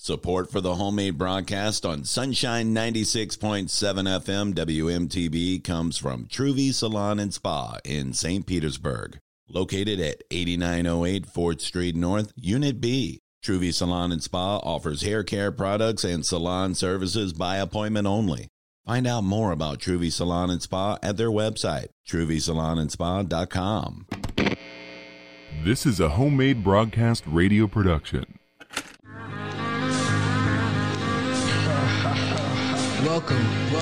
Support for the homemade broadcast on Sunshine 96.7 FM WMTB comes from Truvy Salon and Spa in St. Petersburg, located at 8908 4th Street North, Unit B. Truvy Salon and Spa offers hair care products and salon services by appointment only. Find out more about Truvy Salon and Spa at their website, TruvySalonandSpa.com. This is a homemade broadcast radio production. Welcome.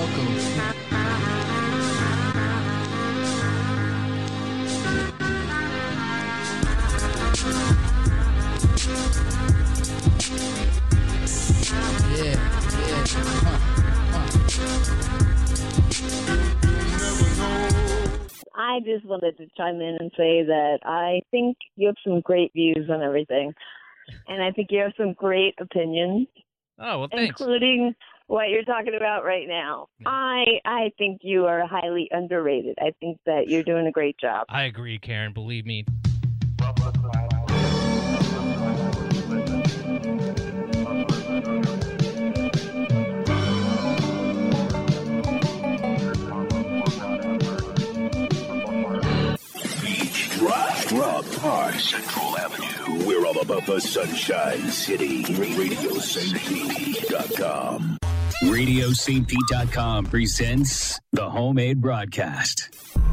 Yeah. I just wanted to chime in and say that I think you have some great views on everything. And I think you have some great opinions. Oh, well, thanks. Including what you're talking about right now. I think you are highly underrated. I think that you're doing a great job. I agree, Karen. Believe me. Rob Park, Central Avenue. We're all about the Sunshine City. RadioStPete.com. RadioStPete.com presents the homemade broadcast.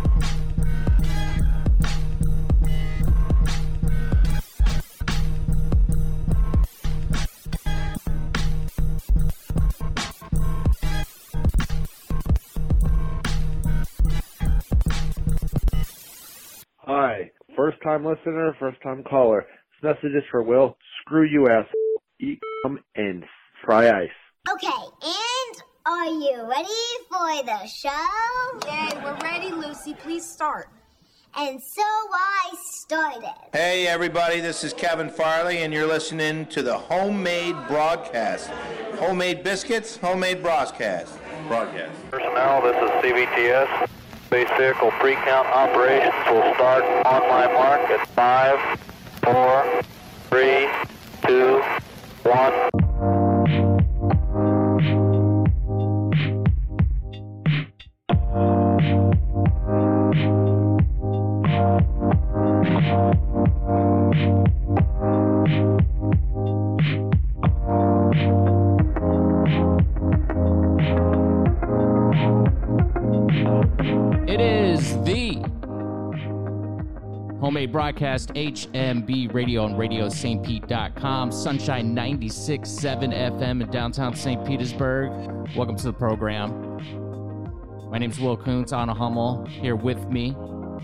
Hi, first-time listener, first-time caller. This message is for Will. Screw you, ass. Eat and fry ice. Okay, and are you ready for the show? Yay, we're ready, Lucy. Please start. And so I started. Hey, everybody, this is Kevin Farley, and you're listening to the homemade broadcast. Homemade biscuits, homemade broadcast. Personnel, this is CBTS. Space vehicle pre-count operations will start on my mark at 5, 4, 3, 2, 1. Homemade broadcast, HMB Radio on RadioStPete.com, Sunshine 96.7 FM in downtown St. Petersburg. Welcome to the program. My name's Will Kuntz, Anna Hummel, here with me.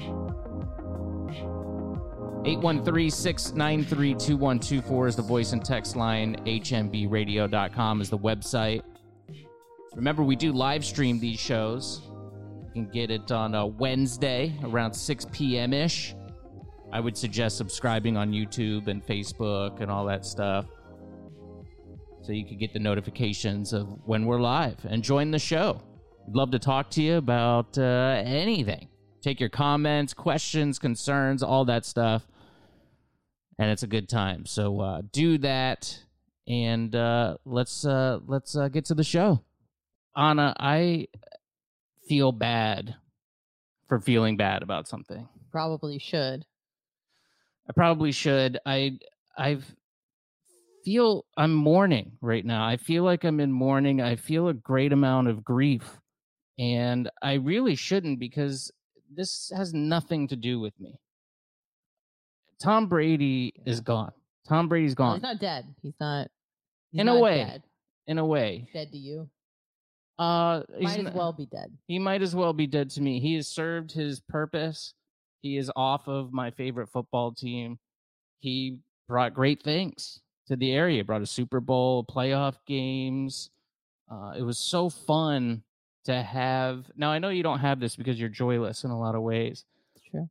813-693-2124 is the voice and text line. HMBRadio.com is the website. Remember, we do live stream these shows. You can get it on a Wednesday around 6 p.m.-ish. I would suggest subscribing on YouTube and Facebook and all that stuff so you can get the notifications of when we're live and join the show. We'd love to talk to you about anything. Take your comments, questions, concerns, all that stuff, and it's a good time. So do that, and let's get to the show. Anna, I feel bad for feeling bad about something. Probably should. I probably should. I feel I'm mourning right now. I feel like I'm in mourning. I feel a great amount of grief. And I really shouldn't, because this has nothing to do with me. Tom Brady is gone. Tom Brady's gone. Well, he's not dead. He's not in not a way. Dead. In a way. Dead to you? Might as well be dead. He might as well be dead to me. He has served his purpose. He is off of my favorite football team. He brought great things to the area. Brought a Super Bowl, playoff games. It was so fun to have. Now, I know you don't have this because you're joyless in a lot of ways. True.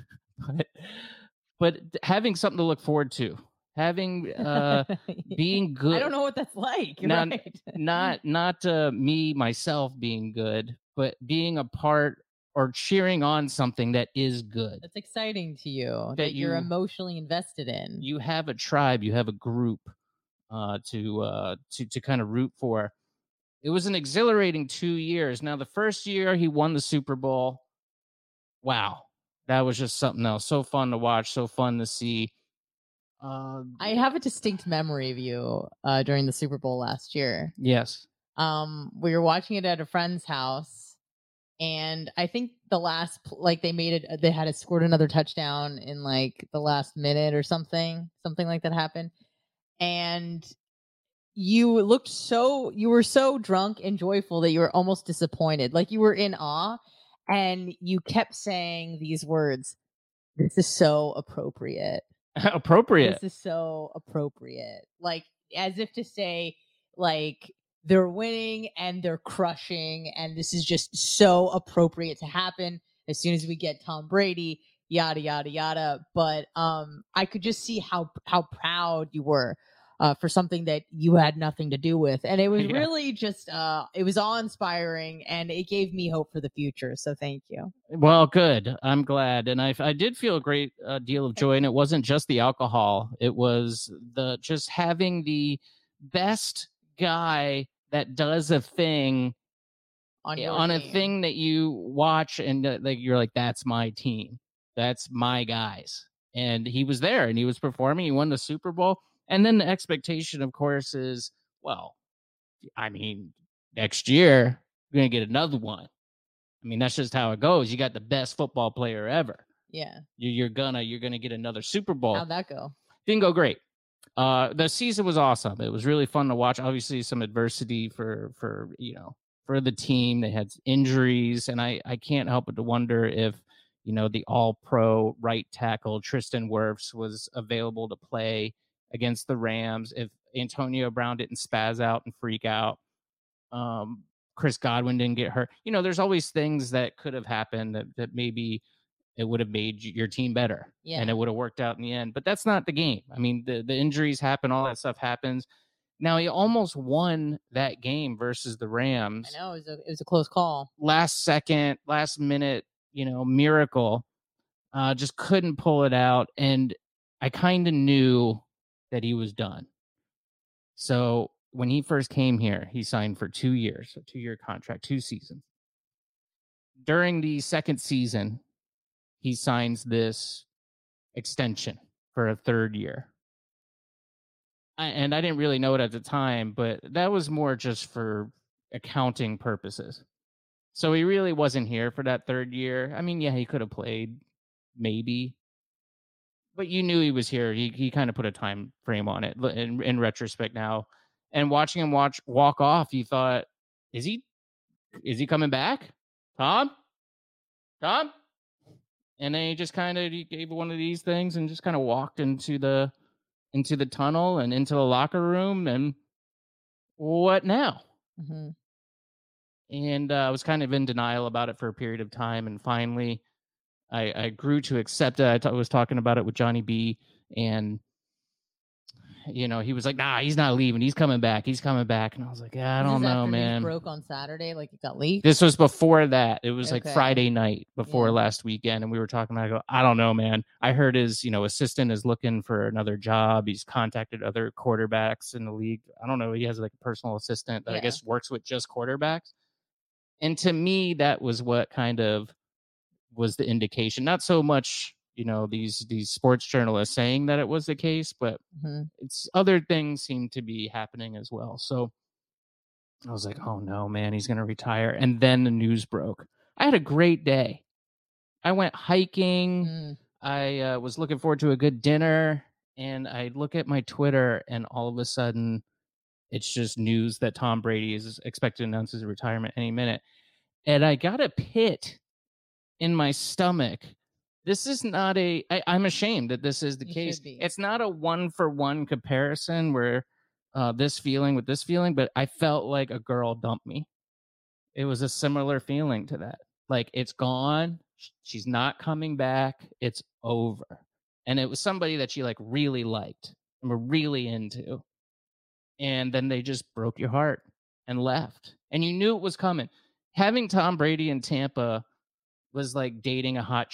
But having something to look forward to, having being good. I don't know what that's like. Not, right? not me, myself being good, but being a part or cheering on something that is good. That's exciting to you, that you're emotionally invested in. You have a tribe, you have a group to kind of root for. It was an exhilarating 2 years. Now, the first year he won the Super Bowl. Wow, that was just something else. So fun to watch, so fun to see. I have a distinct memory of you during the Super Bowl last year. Yes. We were watching it at a friend's house, and I think the last they had scored another touchdown in like the last minute or something like that happened, and you were so drunk and joyful that you were almost disappointed, like you were in awe, and you kept saying these words, "This is so appropriate." Appropriate. This is so appropriate. Like, as if to say, like, they're winning and they're crushing, and this is just so appropriate to happen as soon as we get Tom Brady, yada, yada, yada. But I could just see how proud you were for something that you had nothing to do with. And it was really just, it was awe-inspiring, and it gave me hope for the future. So thank you. Well, good. I'm glad. And I did feel a great deal of joy. And it wasn't just the alcohol. It was just having the best guy that does a thing on a thing that you watch, and like you're like, that's my team. That's my guys. And he was there, and he was performing. He won the Super Bowl. And then the expectation, of course, is, well, I mean, next year, we're going to get another one. I mean, that's just how it goes. You got the best football player ever. Yeah. You're gonna get another Super Bowl. How'd that go? Didn't go great. The season was awesome. It was really fun to watch. Obviously, some adversity for the team. They had injuries, and I can't help but to wonder if, the all-pro right tackle Tristan Wirfs was available to play against the Rams, if Antonio Brown didn't spaz out and freak out, Chris Godwin didn't get hurt. There's always things that could have happened that maybe it would have made your team better, and it would have worked out in the end. But that's not the game. I mean, the injuries happen, all that stuff happens. Now, he almost won that game versus the Rams. I know, it was a close call. Last minute, miracle. Just couldn't pull it out, and I kind of knew that he was done. So when he first came here, he signed for 2 years, a 2-year contract, 2 seasons. During the second season, he signs this extension for a 3rd year. And I didn't really know it at the time, but that was more just for accounting purposes. So he really wasn't here for that 3rd year. I mean, yeah, he could have played, maybe. But you knew he was here. He kind of put a time frame on it in retrospect now. And watching him walk off, you thought, is he coming back? Tom? And then he just kind of gave one of these things and just kind of walked into the tunnel and into the locker room. And what now? Mm-hmm. And I was kind of in denial about it for a period of time. And finally, I grew to accept it. I was talking about it with Johnny B, and he was like, "Nah, he's not leaving. He's coming back. And I was like, "Yeah, I don't know, man." Broke on Saturday, like it got leaked. This was before that. It was like Friday night before last weekend, and we were talking about. I go, "I don't know, man. I heard his assistant is looking for another job. He's contacted other quarterbacks in the league. I don't know. He has like a personal assistant that I guess works with just quarterbacks." And to me, that was what kind of was the indication. Not so much, these sports journalists saying that it was the case, but it's other things seem to be happening as well. So I was like, oh no, man, he's going to retire. And then the news broke. I had a great day. I went hiking. I was looking forward to a good dinner, and I look at my Twitter, and all of a sudden it's just news that Tom Brady is expected to announce his retirement any minute. And I got a pit in my stomach. This is not I'm ashamed that this is the case. It's not a 1-for-1 comparison where this feeling with this feeling, but I felt like a girl dumped me. It was a similar feeling to that. Like, it's gone. She's not coming back. It's over. And it was somebody that she like really liked and were really into. And then they just broke your heart and left. And you knew it was coming. Having Tom Brady in Tampa was like dating a hot chick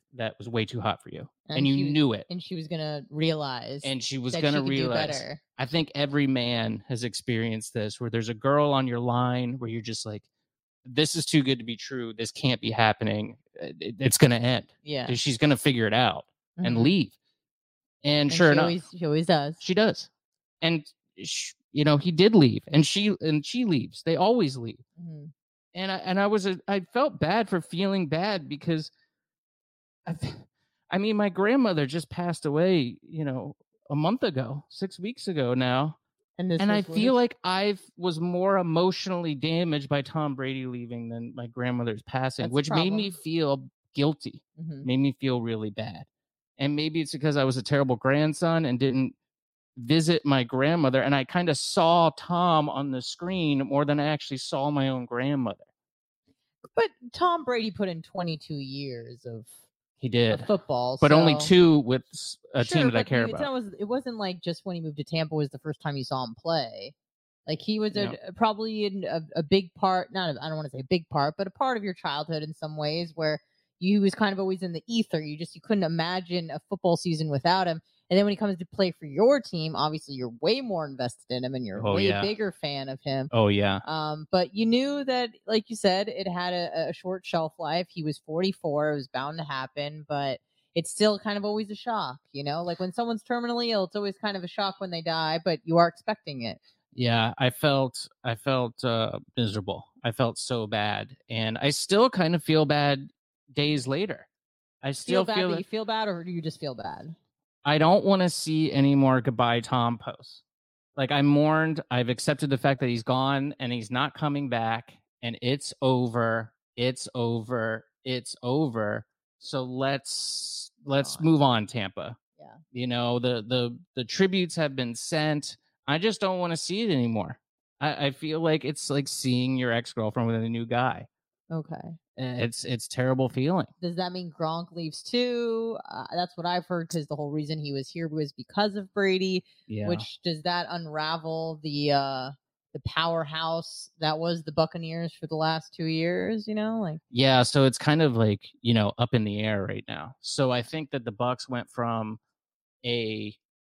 that was way too hot for you, and she you was- knew it. And she was gonna realize. And she was that going to she could do realize. better. I think every man has experienced this, where there's a girl on your line where you're just like, this is too good to be true. This can't be happening. It's going to end. Yeah. She's going to figure it out and Mhm. leave. And And sure she enough, she always does. she does. And he did leave, and she leaves. They always leave. Mhm. And I felt bad for feeling bad because my grandmother just passed away, a month ago, 6 weeks ago now. And I feel like I was more emotionally damaged by Tom Brady leaving than my grandmother's passing, That's a which made me problem. feel guilty, Mhm. made me feel really bad. And maybe it's because I was a terrible grandson and didn't visit my grandmother, and I kind of saw Tom on the screen more than I actually saw my own grandmother. But Tom Brady put in 22 years of He did football, but only so- 2 with a Sure, team that I but care it's about. It wasn't like just when he moved to Tampa was the first time you saw him play. Like he was Yeah. probably in a big part. I don't want to say big part, but a part of your childhood in some ways where you was kind of always in the ether. You couldn't imagine a football season without him. And then when he comes to play for your team, obviously you're way more invested in him and you're Oh, way yeah. bigger fan of him. Oh, yeah. But you knew that, like you said, it had a short shelf life. He was 44. It was bound to happen, but it's still kind of always a shock, Like when someone's terminally ill, it's always kind of a shock when they die, but you are expecting it. Yeah, I felt miserable. I felt so bad, and I still kind of feel bad days later. I still Feel bad feel that you feel bad, or do you just feel bad? I don't want to see any more goodbye Tom posts. Like, I mourned. I've accepted the fact that he's gone and he's not coming back, and it's over. It's over. It's over. So let's move on, Tampa. Yeah. The tributes have been sent. I just don't want to see it anymore. I feel like it's like seeing your ex-girlfriend with a new guy. Okay. It's terrible feeling. Does that mean Gronk leaves too? That's what I've heard, because the whole reason he was here was because of Brady. Yeah. Which does that unravel the powerhouse that was the Buccaneers for the last 2 years? Yeah, so it's kind of like, up in the air right now. So I think that the Bucs went from a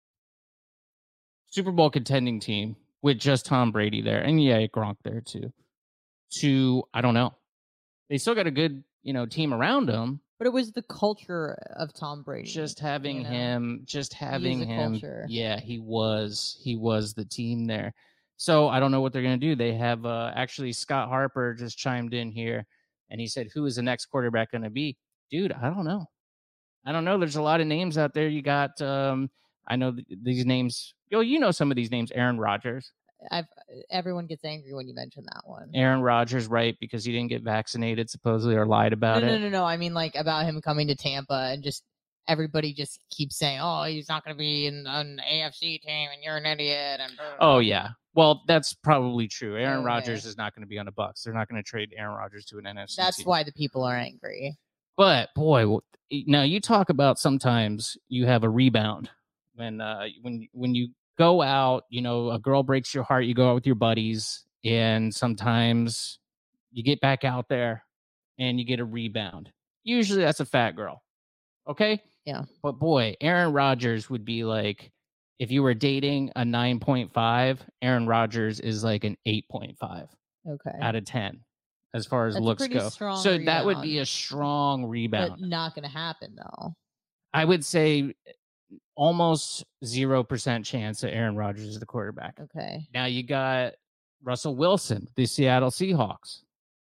Super Bowl contending team with just Tom Brady there, and Gronk there too, to, I don't know. They still got a good, team around them. But it was the culture of Tom Brady. Just having him. Culture. Yeah, he was the team there. So I don't know what they're going to do. They have actually Scott Harper just chimed in here, and he said, who is the next quarterback going to be? Dude, I don't know. There's a lot of names out there. You got, I know these names. You know some of these names. Aaron Rodgers. Everyone gets angry when you mention that one. Aaron Rodgers, right? Because he didn't get vaccinated, supposedly, or lied about it. No. I mean, like, about him coming to Tampa, and just everybody just keeps saying, "Oh, he's not going to be in an AFC team, and you're an idiot." And oh yeah, well, that's probably true. Aaron Okay. Rodgers is not going to be on the Bucs. They're not going to trade Aaron Rodgers to an NFC That's team. why the people are angry. But boy, now you talk about sometimes you have a rebound when you go out. A girl breaks your heart. You go out with your buddies, and sometimes you get back out there and you get a rebound. Usually that's a fat girl. Okay. Yeah. But boy, Aaron Rodgers would be like, if you were dating a 9.5, Aaron Rodgers is like an 8.5. Okay. Out of 10. As far as That's a looks pretty go. strong So that would be rebound. a strong rebound. But not going to happen, though. I would say almost 0% chance that Aaron Rodgers is the quarterback. Okay. Now you got Russell Wilson, the Seattle Seahawks.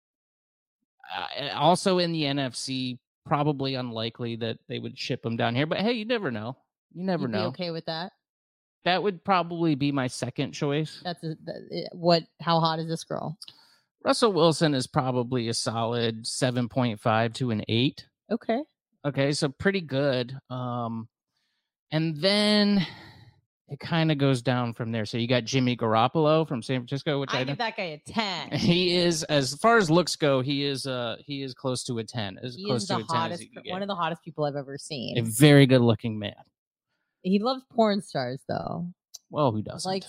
Also in the NFC, probably unlikely that they would ship him down here. But hey, you never know. You never You'd be know. okay with that? That would probably be my second choice. How hot is this girl? Russell Wilson is probably a solid 7.5 to an 8. Okay. Okay, so pretty good. And then it kind of goes down from there. So you got Jimmy Garoppolo from San Francisco, which I give that guy a 10. He is, as far as looks go, he is close to a 10. As He close is to the a 10 as hottest, you can get. one of the hottest people I've ever seen. A very good looking man. He loves porn stars, though. Well, who doesn't?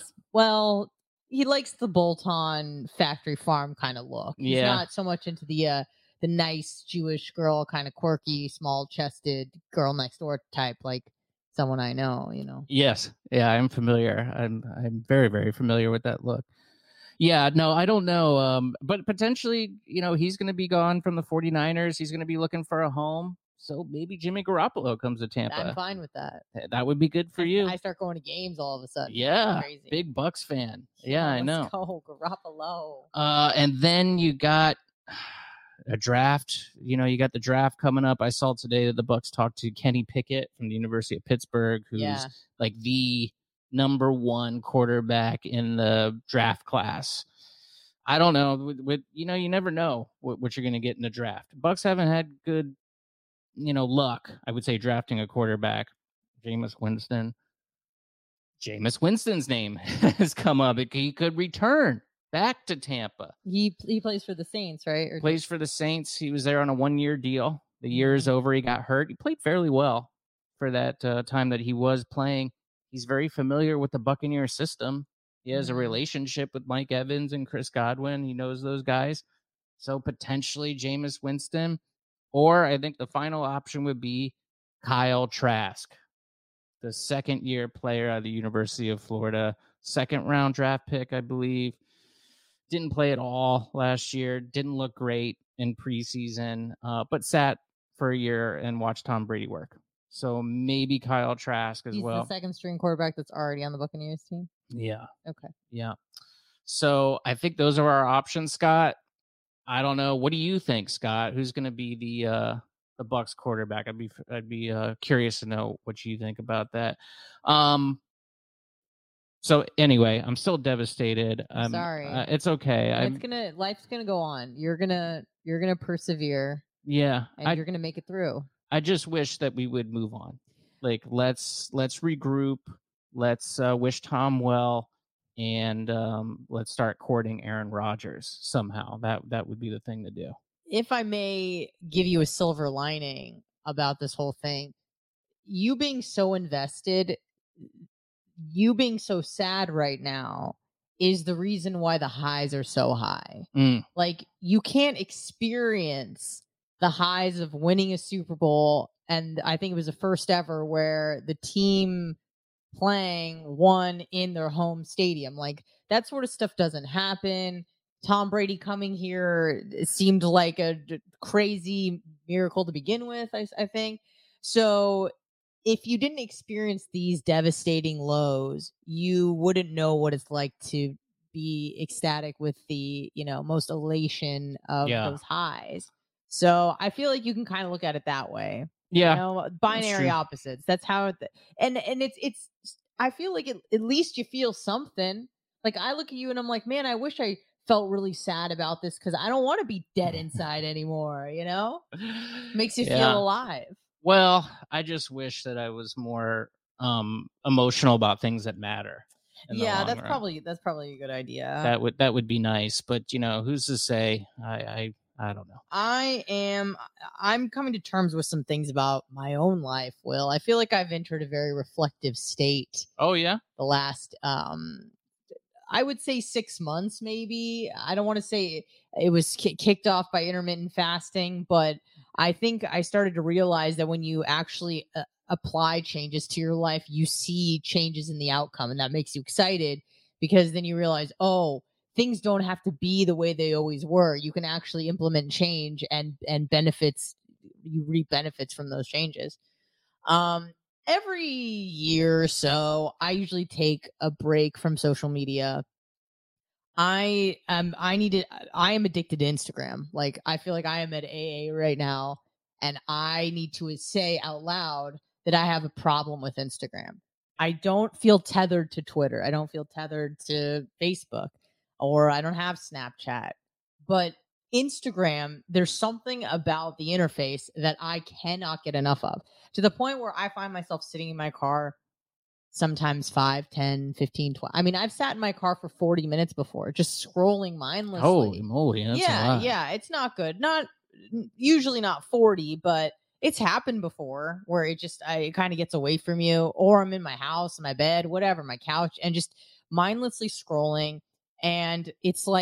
He likes the Bolton factory farm kind of look. He's Yeah. not so much into the the nice Jewish girl, kind of quirky, small-chested girl next door type, like someone I know, you know. Yes. Yeah, I'm familiar. I'm very, very familiar with that look. Yeah, no, I don't know. But potentially, you know, he's going to be gone from the 49ers. He's going to be looking for a home. So maybe Jimmy Garoppolo comes to Tampa. I'm fine with that. That would be good for you. I start going to games all of a sudden. Yeah, Crazy. big Bucks fan. Yeah, I know. Let's go, Garoppolo. And then you got a draft. You know, you got the draft coming up. I saw today that the Bucks talked to Kenny Pickett from the University of Pittsburgh, who's like the number one quarterback in the draft class. I don't know. With you know, you never know what you're going to get in the draft. Bucks haven't had good, you know, luck, I would say, drafting a quarterback. Jameis Winston's name has come up. He could return back to Tampa. He plays for the Saints, right? Or plays for the Saints. He was there on a 1-year deal. The year is over. He got hurt. He played fairly well for that time that he was playing. He's very familiar with the Buccaneer system. He has a relationship with Mike Evans and Chris Godwin. He knows those guys. So potentially Jameis Winston. Or I think the final option would be Kyle Trask, the second-year player out of the University of Florida. Second-round draft pick, I believe. Didn't play at all last year. Didn't look great in preseason, but sat for a year and watched Tom Brady work. So maybe Kyle Trask as well. He's the second-string quarterback that's already on the Buccaneers team? Yeah. Okay. Yeah. So I think those are our options, Scott. I don't know. What do you think, Scott? Who's going to be the Bucs quarterback? I'd be curious to know what you think about that. So anyway, I'm still devastated. Sorry. It's okay. Life's gonna go on. You're gonna persevere. Yeah. And you're gonna make it through. I just wish that we would move on. Like let's regroup. Let's wish Tom well. And let's start courting Aaron Rodgers somehow. That would be the thing to do. If I may give you a silver lining about this whole thing, you being so invested, you being so sad right now is the reason why the highs are so high. Like, you can't experience the highs of winning a Super Bowl. And I think it was the first ever where the team playing won in their home stadium. Like, that sort of stuff doesn't happen. Tom Brady coming here seemed like a crazy miracle to begin with, I think. So if you didn't experience these devastating lows, you wouldn't know what it's like to be ecstatic with the, most elation of those highs. So I feel like you can kind of look at it that way. Yeah. Binary opposites. That's how and it's I feel like at least you feel something. Like, I look at you and I'm like, man, I wish I felt really sad about this because I don't want to be dead inside anymore, Makes you feel alive. Well, I just wish that I was more emotional about things that matter. Yeah, that's probably a good idea. That would be nice, but who's to say? I don't know. I'm coming to terms with some things about my own life, Will. I feel like I've entered a very reflective state. Oh yeah? The last I would say 6 months, maybe. I don't want to say it was kicked off by intermittent fasting, but I think I started to realize that when you actually apply changes to your life, you see changes in the outcome, and that makes you excited because then you realize, oh, things don't have to be the way they always were. You can actually implement change and benefits. You reap benefits from those changes. Every year or so, I usually take a break from social media. I am addicted to Instagram. Like, I feel like I am at AA right now, and I need to say out loud that I have a problem with Instagram. I don't feel tethered to Twitter. I don't feel tethered to Facebook, or I don't have Snapchat. But Instagram, there's something about the interface that I cannot get enough of, to the point where I find myself sitting in my car sometimes 5, 10, 15, 12. I mean, I've sat in my car for 40 minutes before, just scrolling mindlessly. Holy moly, that's a lot. Yeah, it's not good. Usually not 40, but it's happened before where it kind of gets away from you, or I'm in my house, my bed, whatever, my couch, and just mindlessly scrolling. And it's like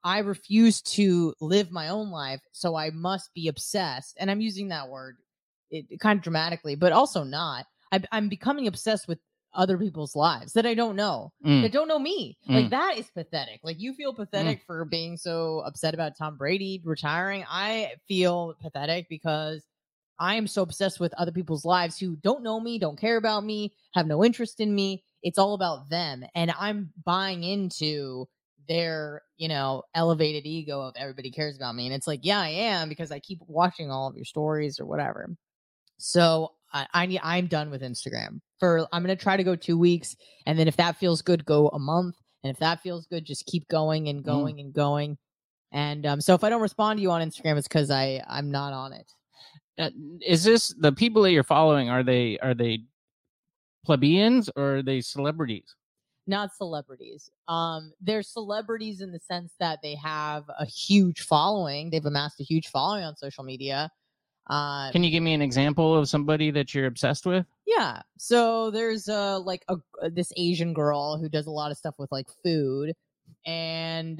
I refuse to live my own life, so I must be obsessed. And I'm using that word kind of dramatically, but also not. I'm becoming obsessed with other people's lives that I don't know, that don't know me. Like, that is pathetic. Like, you feel pathetic for being so upset about Tom Brady retiring. I feel pathetic because I am so obsessed with other people's lives who don't know me, don't care about me, have no interest in me. It's all about them. And I'm buying into their, elevated ego of everybody cares about me. And it's like, yeah, I am, because I keep watching all of your stories or whatever. So I'm done with Instagram. I'm going to try to go 2 weeks. And then if that feels good, go a month. And if that feels good, just keep going and going and going. And so if I don't respond to you on Instagram, it's because I'm not on it. Is this the people that you're following? Are they plebeians or are they celebrities? Not celebrities. They're celebrities in the sense that they have a huge following. They've amassed a huge following on social media. Can you give me an example of somebody that you're obsessed with? Yeah. So there's this Asian girl who does a lot of stuff with like food, and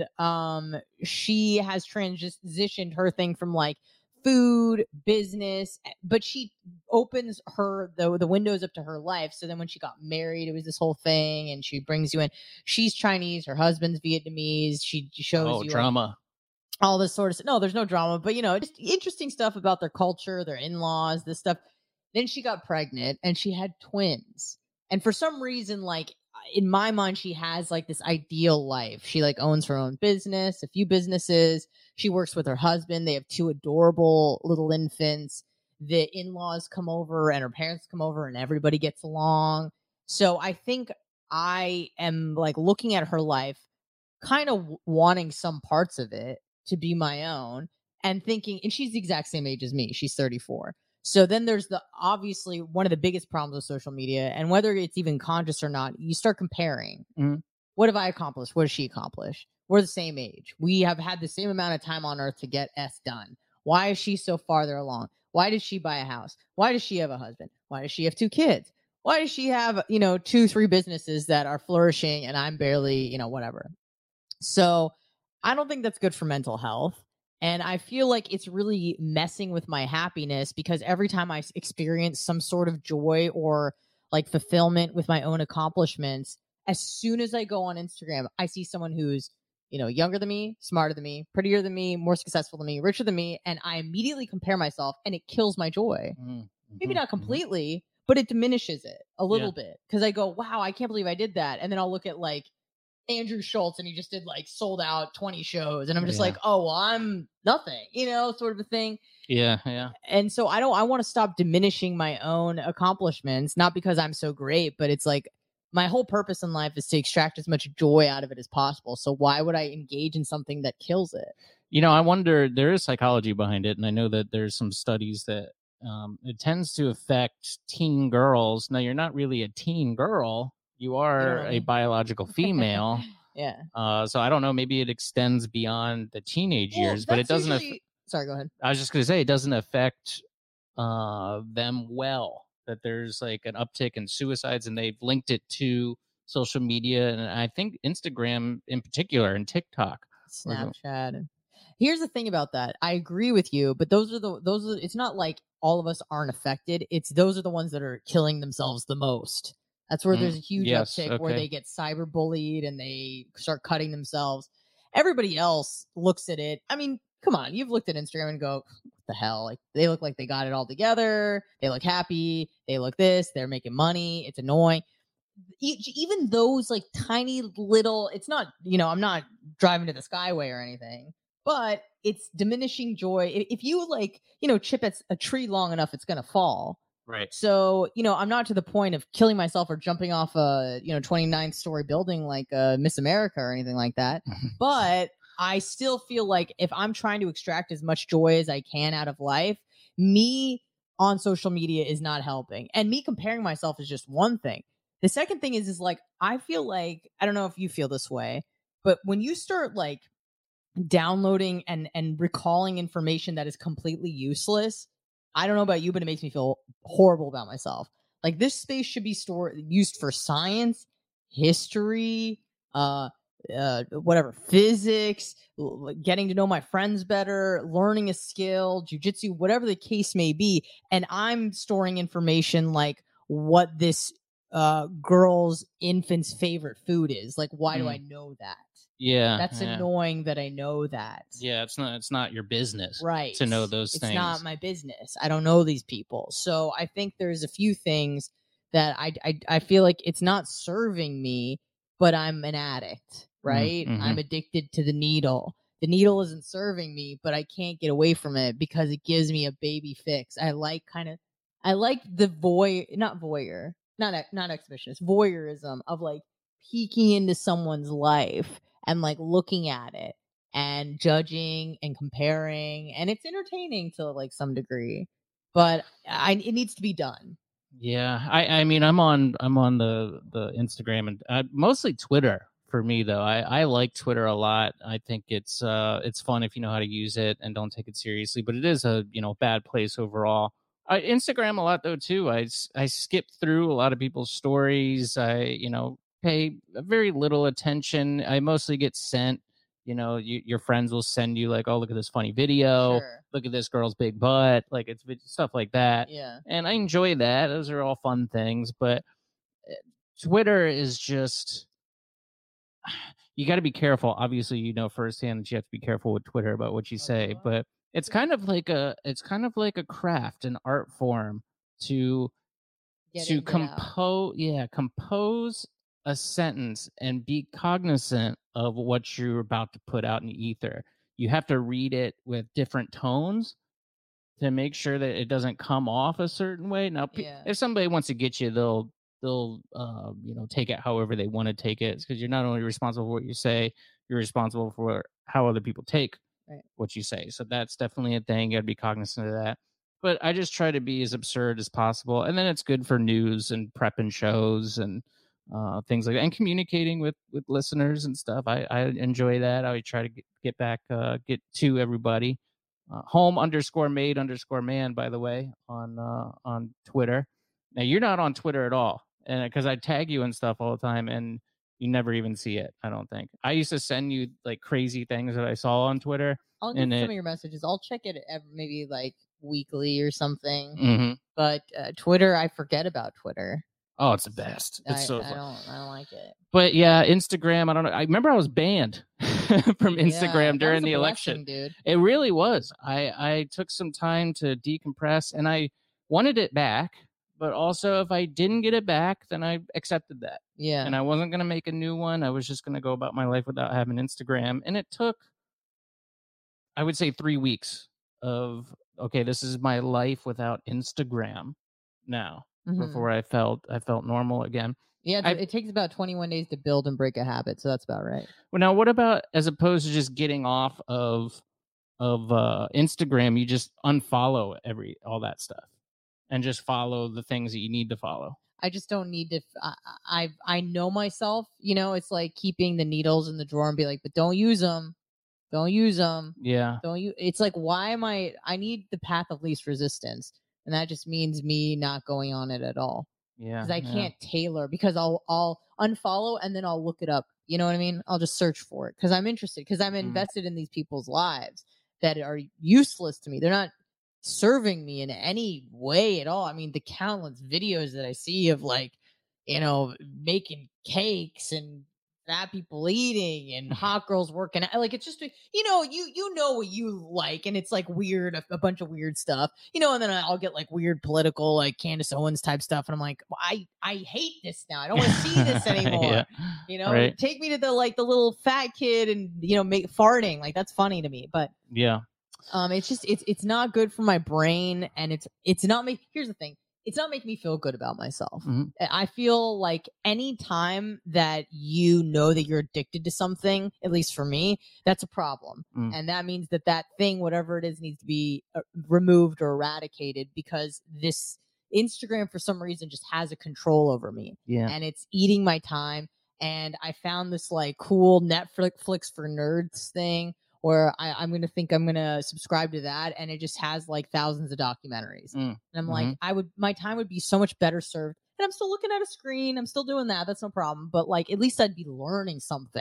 she has transitioned her thing from like food business, but she opens the windows up to her life. So then when she got married, it was this whole thing, and she brings you in. She's Chinese, her husband's Vietnamese. She shows you drama. All this sort of stuff. No, there's no drama, but just interesting stuff about their culture, their in-laws, this stuff. Then she got pregnant and she had twins. And for some reason, like in my mind, she has like this ideal life. She like owns her own business, a few businesses. She works with her husband. They have 2 adorable little infants. The in-laws come over and her parents come over and everybody gets along. So I think I am like looking at her life, kind of wanting some parts of it to be my own, and thinking, and she's the exact same age as me. She's 34. So then there's obviously one of the biggest problems with social media, and whether it's even conscious or not, you start comparing. What have I accomplished? What has she accomplished? We're the same age. We have had the same amount of time on earth to get S done. Why is she so farther along? Why did she buy a house? Why does she have a husband? Why does she have 2 kids? Why does she have, 2-3 businesses that are flourishing and I'm barely, whatever. So I don't think that's good for mental health. And I feel like it's really messing with my happiness, because every time I experience some sort of joy or like fulfillment with my own accomplishments, as soon as I go on Instagram, I see someone who's, younger than me, smarter than me, prettier than me, more successful than me, richer than me. And I immediately compare myself, and it kills my joy. Maybe not completely, but it diminishes it a little bit, because I go, wow, I can't believe I did that. And then I'll look at like Andrew Schultz, and he just did like sold out 20 shows. And I'm just like, oh, well, I'm nothing, sort of a thing. Yeah. And so I want to stop diminishing my own accomplishments, not because I'm so great, but it's like my whole purpose in life is to extract as much joy out of it as possible. So why would I engage in something that kills it? I wonder, there is psychology behind it. And I know that there's some studies that it tends to affect teen girls. Now, you're not really a teen girl. You are a biological female. Yeah. So I don't know. Maybe it extends beyond the teenage years, but it doesn't. Sorry, go ahead. I was just going to say it doesn't affect them well. That there's like an uptick in suicides, and they've linked it to social media, and I think Instagram in particular, and TikTok, Snapchat. Here's the thing about that. I agree with you, but those are it's not like all of us aren't affected. It's those are the ones that are killing themselves the most. That's where there's a huge uptick where they get cyberbullied and they start cutting themselves. Everybody else looks at it. I mean, come on, you've looked at Instagram and go, what the hell? Like, they look like they got it all together. They look happy. They look this. They're making money. It's annoying. Even those like tiny little, it's not, I'm not driving to the Skyway or anything, but it's diminishing joy. If you like, chip at a tree long enough, it's going to fall. Right. So, I'm not to the point of killing myself or jumping off a, 29th story building like Miss America or anything like that. But I still feel like if I'm trying to extract as much joy as I can out of life, me on social media is not helping. And me comparing myself is just one thing. The second thing is like, I feel like, I don't know if you feel this way, but when you start like downloading and recalling information that is completely useless, I don't know about you, but it makes me feel horrible about myself. Like, this space should be used for science, history, whatever, physics, getting to know my friends better, learning a skill, jujitsu, whatever the case may be. And I'm storing information like what this girl's infant's favorite food is. Like, why do I know that? Yeah. That's annoying that I know that. Yeah, it's not your business, right, to know those things. It's not my business. I don't know these people. So I think there's a few things that I feel like it's not serving me, but I'm an addict, right? Mm-hmm. I'm addicted to the needle. The needle isn't serving me, but I can't get away from it because it gives me a baby fix. I like the not exhibitionist, voyeurism of like peeking into someone's life and like looking at it and judging and comparing, and it's entertaining to like some degree, but it needs to be done. Yeah, I mean, I'm on the Instagram and mostly Twitter for me though. I like Twitter a lot. I think it's fun if you know how to use it and don't take it seriously. But it is a bad place overall. Instagram a lot though too. I skip through a lot of people's stories. I pay very little attention. I mostly get sent. Your friends will send you like, oh, look at this funny video. Sure. Look at this girl's big butt. Like it's stuff like that. Yeah. And I enjoy that. Those are all fun things. But Twitter is just, you got to be careful. Obviously, firsthand that you have to be careful with Twitter about what you say. But it's kind of like a craft, an art form to compose a sentence and be cognizant of what you're about to put out in the ether. You have to read it with different tones to make sure that it doesn't come off a certain way. Now, if somebody wants to get you, they'll take it however they want to take it. It's because you're not only responsible for what you say, you're responsible for how other people take what you say. So that's definitely a thing. You got to be cognizant of that. But I just try to be as absurd as possible. And then it's good for news and prepping shows and things like that, and communicating with listeners and stuff. I enjoy that. I try to get to everybody. Home_made_man, by the way, on Twitter. Now you're not on Twitter at all, and because I tag you and stuff all the time, and you never even see it. I don't think. I used to send you like crazy things that I saw on Twitter. I'll get some of your messages. I'll check it maybe like weekly or something. Mm-hmm. But Twitter, I forget about Twitter. Oh, it's the best. It's so fun. I don't like it. But yeah, Instagram, I don't know. I remember I was banned from Instagram during the election. Dude. It really was. I took some time to decompress, and I wanted it back. But also, if I didn't get it back, then I accepted that. Yeah. And I wasn't going to make a new one. I was just going to go about my life without having Instagram. And it took, I would say, 3 weeks of, okay, this is my life without Instagram now. Before I felt normal again. Yeah, it takes about 21 days to build and break a habit, so that's about right. Well, now what about, as opposed to just getting off of Instagram, you just unfollow all that stuff and just follow the things that you need to follow? I just don't need to. I know myself. It's like keeping the needles in the drawer and be like, but don't use them. Don't use them. Yeah. It's like, why am I need the path of least resistance. And that just means me not going on it at all. Yeah. Because I can't tailor, because I'll unfollow and then I'll look it up. You know what I mean? I'll just search for it because I'm interested, because I'm invested in these people's lives that are useless to me. They're not serving me in any way at all. I mean, the countless videos that I see of like, making cakes and fat people eating and hot girls working out. Like, it's just, you know what you like, and it's like weird, a bunch of weird stuff, and then I'll get like weird political, like Candace Owens type stuff, and I'm like, I hate this now. I don't want to see this anymore. Right. Take me to the little fat kid and make farting, like that's funny to me, but yeah. It's just it's not good for my brain, and it's not here's the thing. It's not making me feel good about myself. Mm-hmm. I feel like any time that you know that you're addicted to something, at least for me, that's a problem. And that means that thing, whatever it is, needs to be removed or eradicated, because this Instagram, for some reason, just has a control over me. Yeah. And it's eating my time. And I found this like cool Netflix for nerds thing, where I'm going to subscribe to that, and it just has like thousands of documentaries. And I'm like, my time would be so much better served. And I'm still looking at a screen. I'm still doing that. That's no problem. But like, at least I'd be learning something.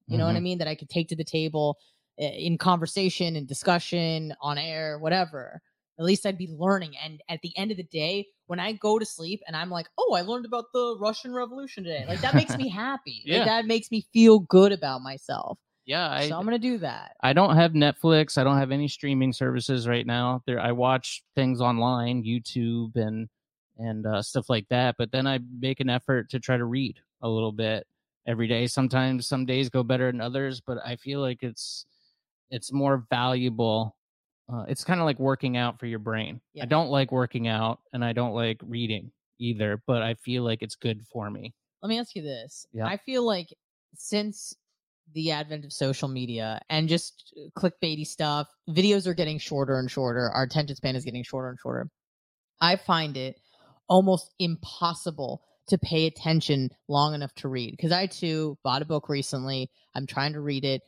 You know what I mean? That I could take to the table in conversation and discussion on air, whatever. At least I'd be learning. And at the end of the day, when I go to sleep and I'm like, oh, I learned about the Russian Revolution today. Like, that makes me happy. Yeah. Like, that makes me feel good about myself. Yeah. So I'm going to do that. I don't have Netflix. I don't have any streaming services right now. I watch things online, YouTube and stuff like that. But then I make an effort to try to read a little bit every day. Sometimes some days go better than others, but I feel like it's more valuable. It's kind of like working out for your brain. Yeah. I don't like working out and I don't like reading either, but I feel like it's good for me. Let me ask you this. Yeah. I feel like since the advent of social media and just clickbaity stuff, videos are getting shorter and shorter. Our attention span is getting shorter and shorter. I find it almost impossible to pay attention long enough to read, because I too bought a book recently. I'm trying to read it.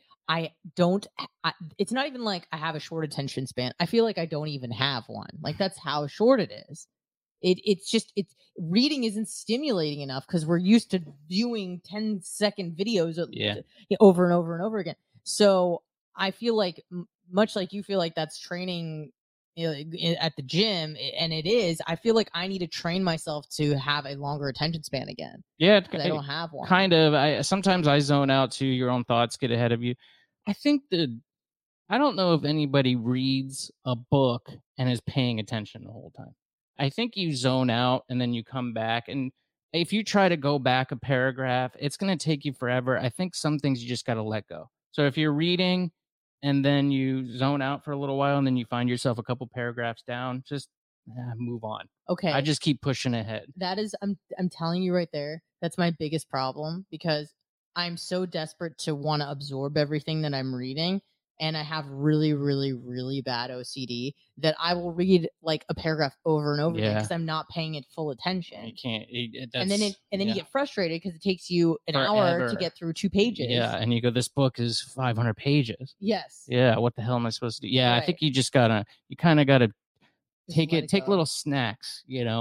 It's not even like I have a short attention span. I feel like I don't even have one. Like, that's how short it is. It's reading isn't stimulating enough because we're used to viewing 10-second videos over and over and over again. So I feel like, much like you feel like that's training at the gym, and it is, I feel like I need to train myself to have a longer attention span again. Yeah, I don't have one. Kind of. Sometimes I zone out too. Your own thoughts get ahead of you. I think I don't know if anybody reads a book and is paying attention the whole time. I think you zone out and then you come back. And if you try to go back a paragraph, it's going to take you forever. I think some things you just got to let go. So if you're reading and then you zone out for a little while and then you find yourself a couple paragraphs down, just move on. Okay. I just keep pushing ahead. That is, I'm telling you right there, that's my biggest problem, because I'm so desperate to want to absorb everything that I'm reading. And I have really, really, really bad OCD that I will read like a paragraph over and over again because I'm not paying it full attention. You can't. And then you get frustrated because it takes you an hour to get through 2 pages. Yeah, and you go, this book is 500 pages. Yes. Yeah, what the hell am I supposed to do? Yeah, right. I think you kind of gotta take little snacks,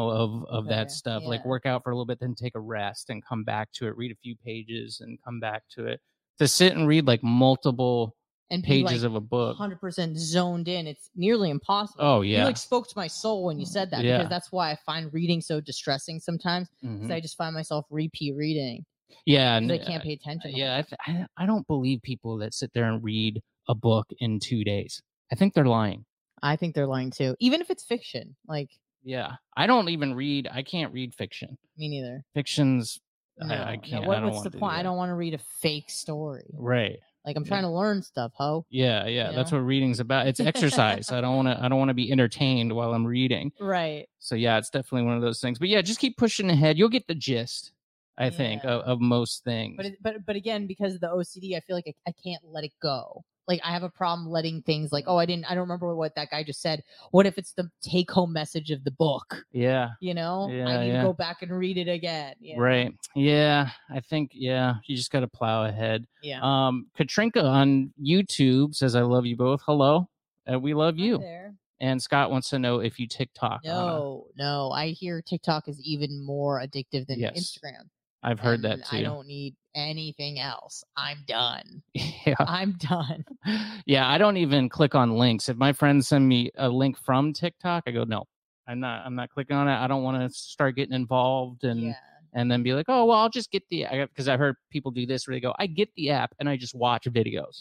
of that stuff. Yeah. Like work out for a little bit, then take a rest and come back to it. Read a few pages and come back to it. To sit and read like multiple pages of a book, 100% zoned in, it's nearly impossible. Oh yeah, you like spoke to my soul when you said that, because that's why I find reading so distressing sometimes. Because I just find myself repeat reading. Yeah, and I can't pay attention. Yeah, I don't believe people that sit there and read a book in 2 days. I think they're lying. I think they're lying too, even if it's fiction. Like, yeah, I don't even read. I can't read fiction. Me neither. Fiction's. No, I can't. What's the point? I don't want to read a fake story. Right. Like, I'm trying to learn stuff, ho. Yeah. That's what reading's about. It's exercise. I don't want to be entertained while I'm reading. Right. So yeah, it's definitely one of those things. But yeah, just keep pushing ahead. You'll get the gist, I think, of most things. But again, because of the OCD, I feel like I can't let it go. Like, I have a problem letting things like, I don't remember what that guy just said. What if it's the take-home message of the book? Yeah. I need to go back and read it again. Right. Yeah. I think, you just got to plow ahead. Yeah. Katrinka on YouTube says, I love you both. Hello. We love you. Hi there. And Scott wants to know if you TikTok. No. I hear TikTok is even more addictive than Instagram. I've heard that too. I don't need anything else. I'm done. Yeah. I'm done. Yeah, I don't even click on links. If my friends send me a link from TikTok, I go, no, I'm not clicking on it. I don't want to start getting involved and then be like, oh, well, I'll just get because I've heard people do this where they go, I get the app and I just watch videos.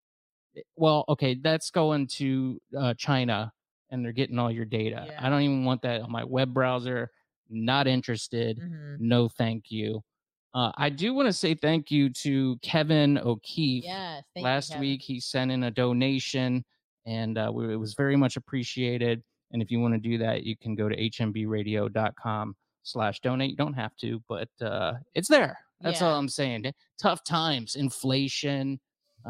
Well, okay, that's going to China and they're getting all your data. Yeah. I don't even want that on my web browser. Not interested. No, thank you. I do want to say thank you to Kevin O'Keefe. Yes, last week he sent in a donation, and it was very much appreciated. And if you want to do that, you can go to hmbradio.com/donate. You don't have to, but it's there. That's all I'm saying. Tough times, inflation,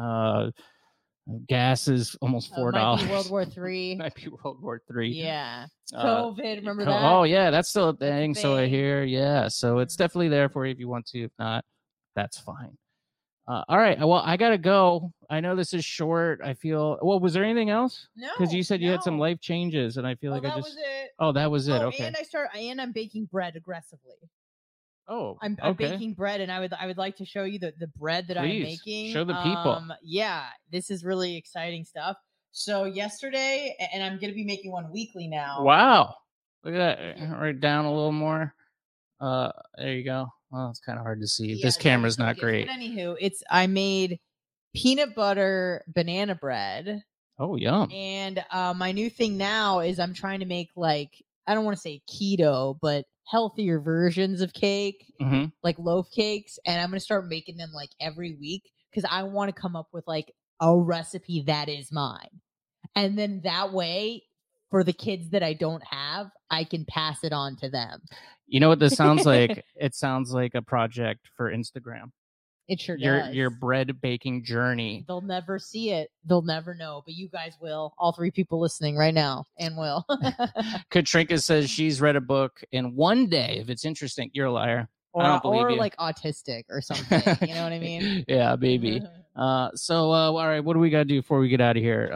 gas is almost $4. Might be World War III. Might be World War III. Yeah. COVID, remember that? Oh, yeah, that's still a thing. So I hear, so it's definitely there for you if you want to. If not, that's fine. All right. Well, I got to go. I know this is short. I feel, was there anything else? No. Because you said you had some life changes, and I feel like that was it. Oh, that was it. Okay. And I'm baking bread aggressively. Oh, I'm okay. baking bread, and I would like to show you the bread that I'm Please, making. show the people. Yeah, this is really exciting stuff. So yesterday, and I'm going to be making one weekly now. Wow. Look at that. Right down a little more. There you go. Well, it's kind of hard to see. Yeah, This camera's not okay, great. But anywho, I made peanut butter banana bread. Oh, yum. And my new thing now is I'm trying to make, like, I don't want to say keto, but healthier versions of cake, like loaf cakes. And I'm going to start making them like every week because I want to come up with like a recipe that is mine. And then that way, for the kids that I don't have, I can pass it on to them. You know what this sounds like? It sounds like a project for Instagram. It sure does. Your bread baking journey. They'll never see it. They'll never know. But you guys will. All 3 people listening right now and will. Katrinka says she's read a book in one day. If it's interesting, you're a liar. I don't believe or you. like autistic or something. You know what I mean? Yeah, maybe. So, all right, what do we got to do before we get out of here?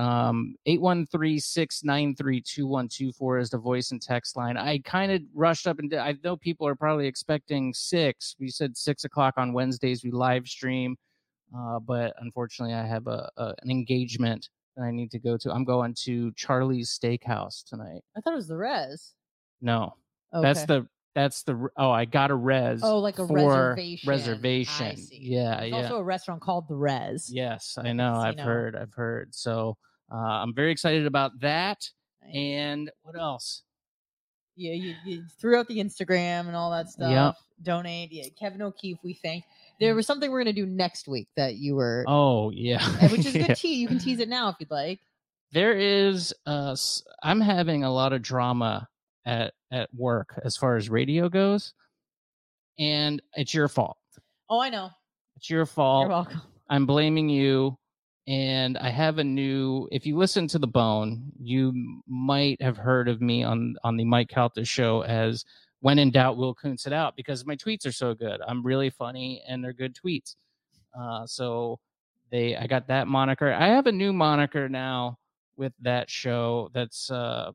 813-693-2124 is the voice and text line. I kind of rushed up, and I know people are probably expecting 6. We said 6 o'clock on Wednesdays. We live stream, but unfortunately, I have an engagement that I need to go to. I'm going to Charlie's Steakhouse tonight. I thought it was the Res. No, Okay. that's the I got a res. Oh, like a for reservation. I see. Yeah, There's yeah. also a restaurant called the Res. Yes, I know. I've heard. So I'm very excited about that. Nice. And what else? Yeah, you threw out the Instagram and all that stuff. Yep. Donate. Yeah, Kevin O'Keefe, we thank. There was something we're going to do next week that you were. Oh, yeah. Which is a good tease. You can tease it now if you'd like. There is, I'm having a lot of drama at work as far as radio goes, and it's your fault. Oh, I know. It's your fault. You're welcome. I'm blaming you, and I have a new. If you listen to The Bone, you might have heard of me on the Mike Calta show as "When in Doubt, Will Kuntz It Out," because my tweets are so good. I'm really funny, and they're good tweets. So I got that moniker. I have a new moniker now with that show that's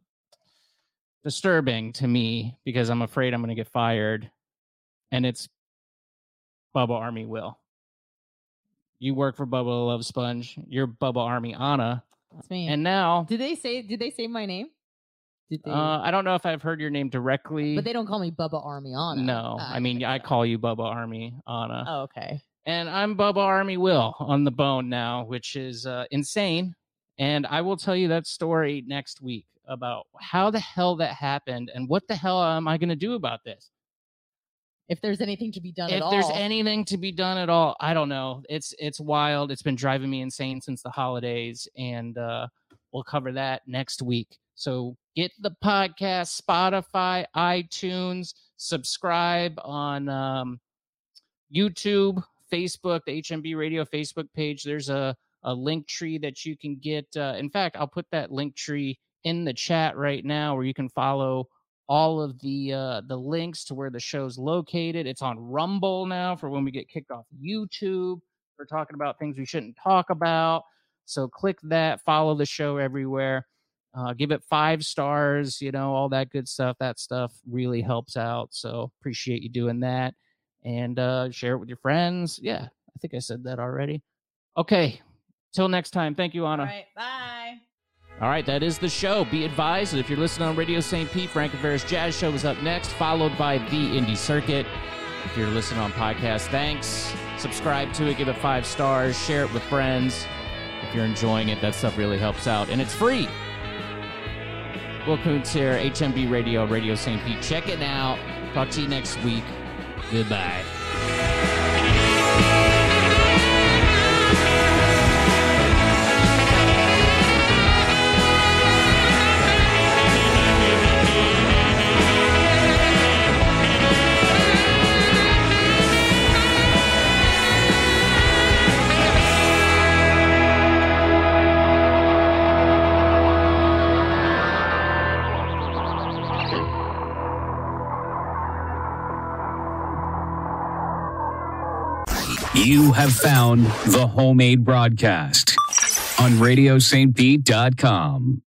disturbing to me because I'm afraid I'm going to get fired, and it's Bubba Army Will. You work for Bubba the Love Sponge. You're Bubba Army Anna. That's me. And now, did they say my name? Did they? I don't know if I've heard your name directly, but they don't call me Bubba Army Anna. No, I mean I call you Bubba Army Anna. Oh, okay. And I'm Bubba Army Will on The Bone now, which is insane. And I will tell you that story next week about how the hell that happened and what the hell am I going to do about this. If there's anything to be done at all. If there's anything to be done at all, I don't know. It's wild. It's been driving me insane since the holidays, and we'll cover that next week. So get the podcast, Spotify, iTunes, subscribe on YouTube, Facebook, the HMB Radio Facebook page. There's a link tree that you can get. In fact, I'll put that link tree in the chat right now where you can follow all of the links to where the show's located. It's on Rumble now for when we get kicked off YouTube for talking about things we shouldn't talk about. So click that, follow the show everywhere. Give it 5 stars, all that good stuff. That stuff really helps out. So appreciate you doing that. And share it with your friends. Yeah, I think I said that already. Okay, till next time. Thank you, Anna. All right, bye. All right, that is the show. Be advised that if you're listening on Radio St. Pete, Frank and Ferris Jazz Show is up next, followed by The Indie Circuit. If you're listening on podcast, thanks. Subscribe to it, give it 5 stars, share it with friends. If you're enjoying it, that stuff really helps out, and it's free. Will Kuntz here, HMB Radio, Radio St. Pete. Check it out. Talk to you next week. Goodbye. You have found the Homemade Broadcast on RadioSt.Pete.com.